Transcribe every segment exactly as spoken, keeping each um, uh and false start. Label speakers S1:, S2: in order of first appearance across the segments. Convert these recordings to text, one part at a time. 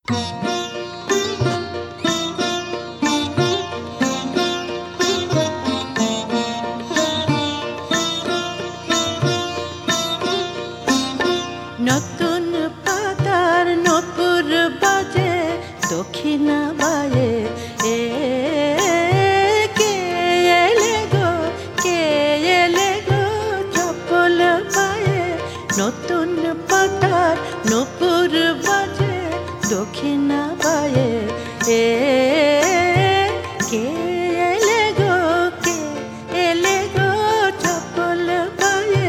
S1: নতুন পাতার নপুর বাজে দক্ষিণা বায়ে এ কে এলে গো কে এলে গো চপল পায়ে নতুন পাতার নপুর বাজে দক্ষিণা বায়ে এ কে এলে গো কে এলে গো চপল পায়ে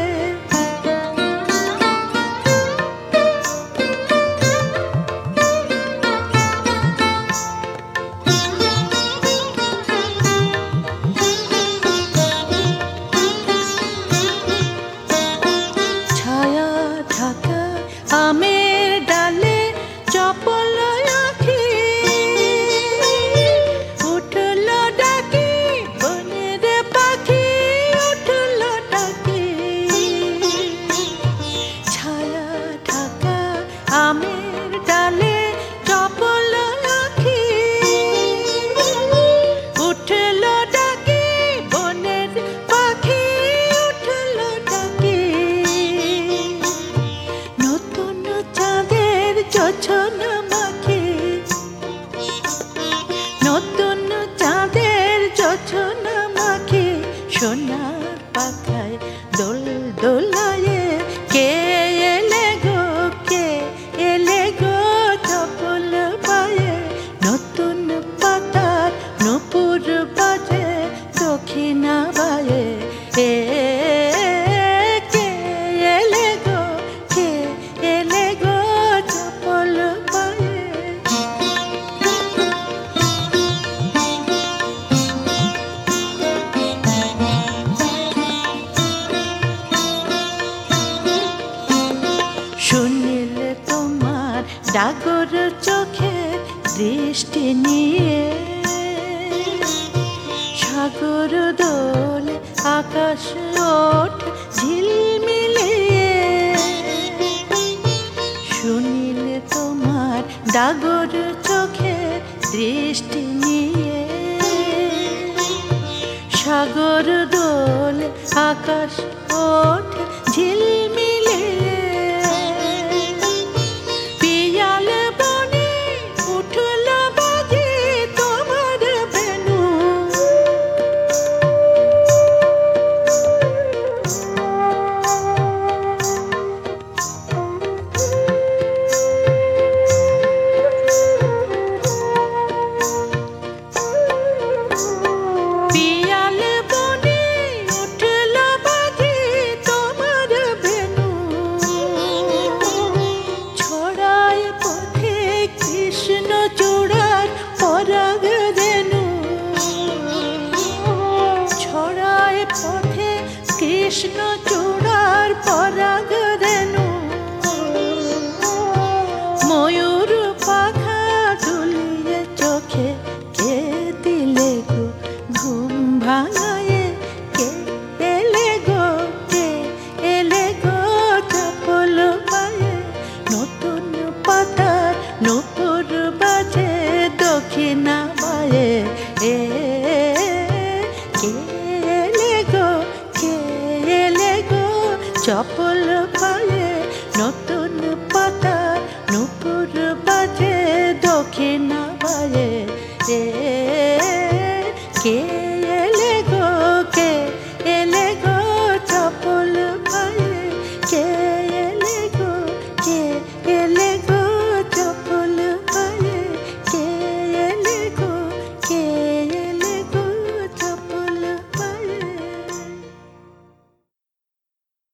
S1: ছায়া ঢাকা আমের ডালে চপল আঁখি উঠল ডাকি বনের পাখি উঠল ডাকি ছায়া ঢাকা আমের ডালে চপল আঁখি উঠল ডাকি বনের পাখি উঠল ডাকি নতুন চাঁদের যোছন মাখি নতুন চাঁদের যোছন মাখি সোনার পাখায় দোল দোলায়ে কে এলে গো কে এলে গো চপল পায়ে নতুন পাতার নপুর বাজে দক্ষিণা বায়ে এ কে এলে গো কে এলে গো চপল পায়ে শুনিলে তোমার ডাগর চোখে দৃষ্টি নিয়ে সাগর দোল আকাশ ওঠ ঝিলমিলিয়ে শুনিলে তোমার ডাগর চোখে দৃষ্টি নিয়ে সাগর দোল আকাশ ওঠ ঝিলমিলিয়ে পিয়াল বনে উঠল বাজে তোমার বেনু পিয়াল বনে উঠল বাজে তোমার বেনু ছড়ায় পথে কৃষ্ণ চূড়ার পরাগ রেণু ছড়ায় পথে কৃষ্ণ চূড়ার পরাগ রেণু ময়ূর পাখা দুলিয়ে চোখে কে দিলে গো ঘুম ভাঙায়ে কে এলে গো কে এলে গো চপল পায়ে নতুন পাতার নপুর বাজে দক্ষিণা বায়ে এ কে এলে গো কে এলে গো চপল পায়ে নতুন পাতার নপুর বাজে দক্ষিণা বায়ে এ কে